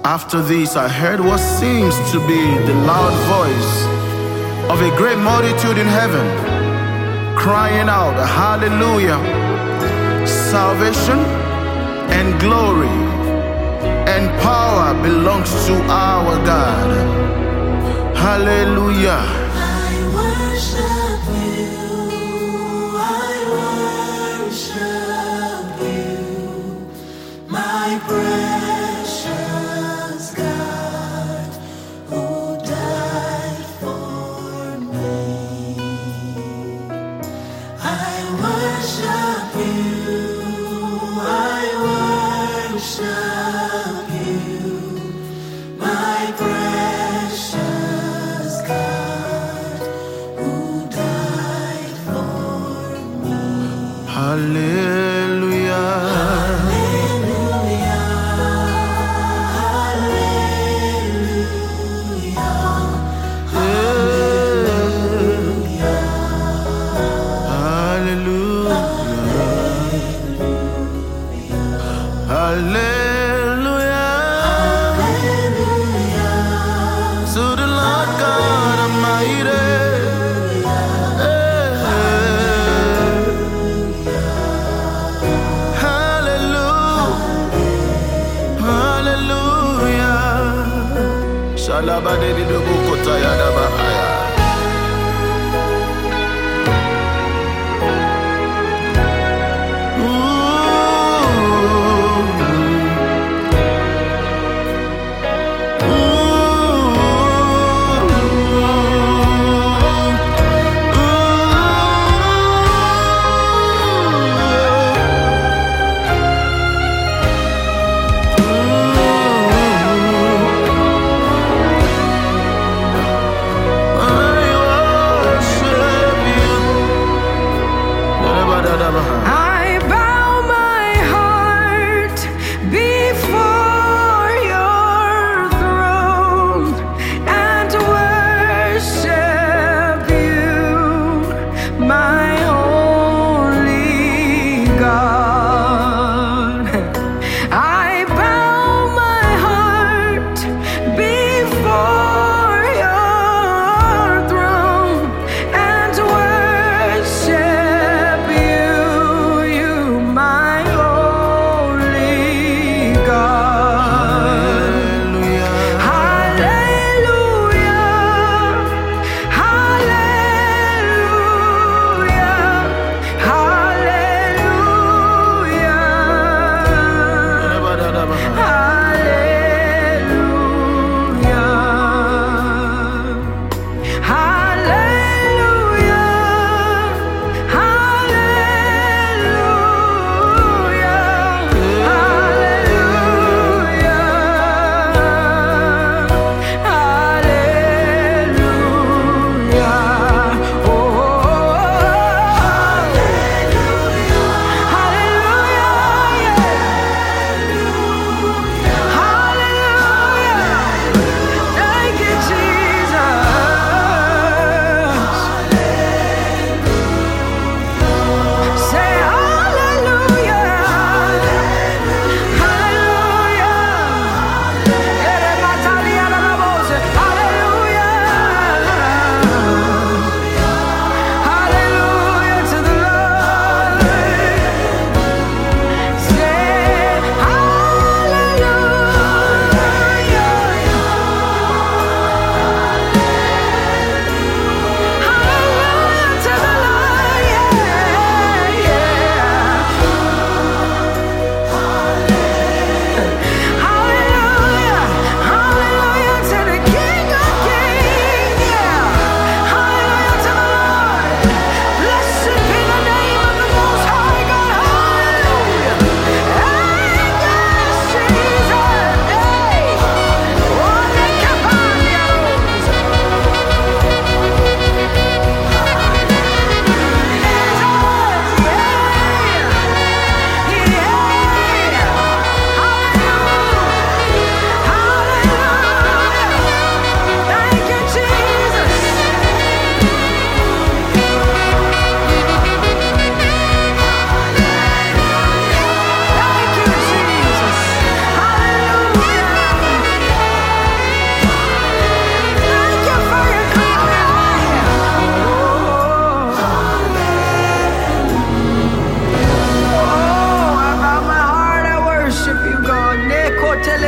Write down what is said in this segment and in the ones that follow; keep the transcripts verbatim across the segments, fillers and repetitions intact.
After this, I heard what seems to be the loud voice of a great multitude in heaven, crying out, Hallelujah! Salvation and glory and power belongs to our God. Hallelujah. I worship you, I worship you, my precious God, who died for me. I worship you, I worship you, my precious God, who died for me. Hallelujah. Hallelujah, Hallelujah. Hallelujah. To the Lord God Almighty. Hallelujah. Hallelujah. Shalabadedi dobukotaya dabahaya.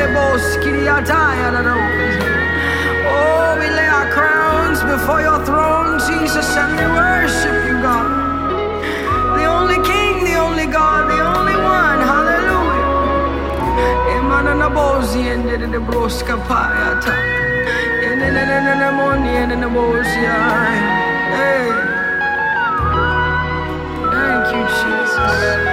Oh, we lay our crowns before your throne, Jesus, and we worship you, God. The only King, the only God, the only one. Hallelujah. Emananabozi and the broska payata. Enenenenenamoni and the bosia. Hey. Thank you, Jesus.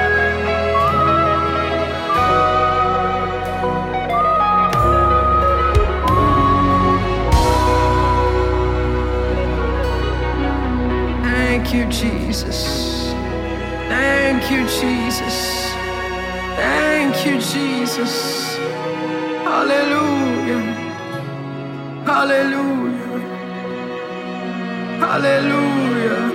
Thank you, Jesus. Thank you, Jesus. Thank you, Jesus. Hallelujah. Hallelujah. Hallelujah.